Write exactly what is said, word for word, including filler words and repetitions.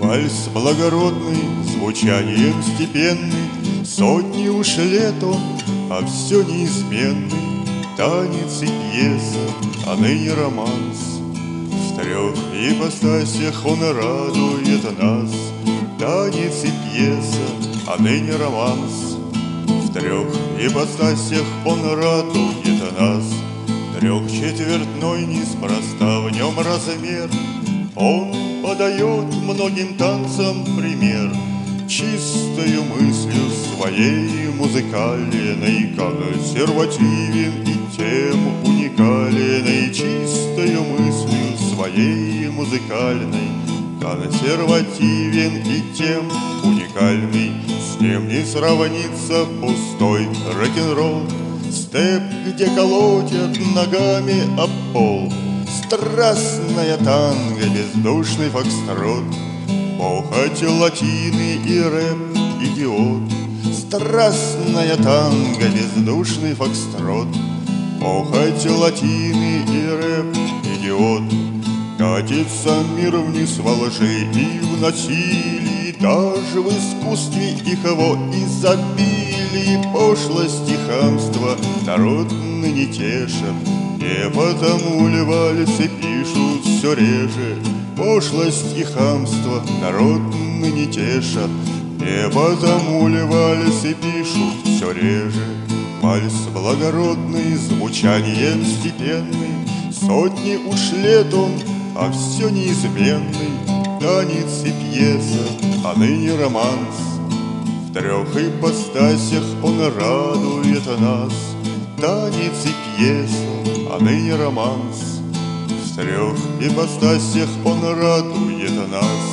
Вальс благородный, звучанием степенный, сотни уж лет он, а все неизменный. Танец и пьеса, а ныне романс. В трех ипостасях он радует нас. Танец и пьеса, а ныне романс. В трех ипостасях он радует нас. Трехчетвертной неспроста в нем размер. Он подает многим танцам пример. Чистою мыслью своей музыкальной консервативен и тем уникален. Чистою мыслью своей музыкальной консервативен и тем уникальный. С ним не сравнится пустой рок-н-ролл, степ, где колотят ногами об пол. Страстная танго, бездушный фокстрот, похоть латины и рэп, идиот. Страстная танго, бездушный фокстрот, похоть латины и рэп, идиот. Катится мир вниз во лжи и в насилии, даже в искусстве их его изобилии. Пошлость и хамство народ ныне тешат, не потому ли вальсы пишут все реже. Пошлость и хамство народ ныне тешат, не потому ли вальсы пишут все реже. Вальс благородный, звучанием степенный, сотни уж лет он, а все неизменный. Танец и пьеса, а ныне романс. В трех ипостасях он радует нас. Танец и пьеса, а ныне романс. В трех ипостасях он радует нас.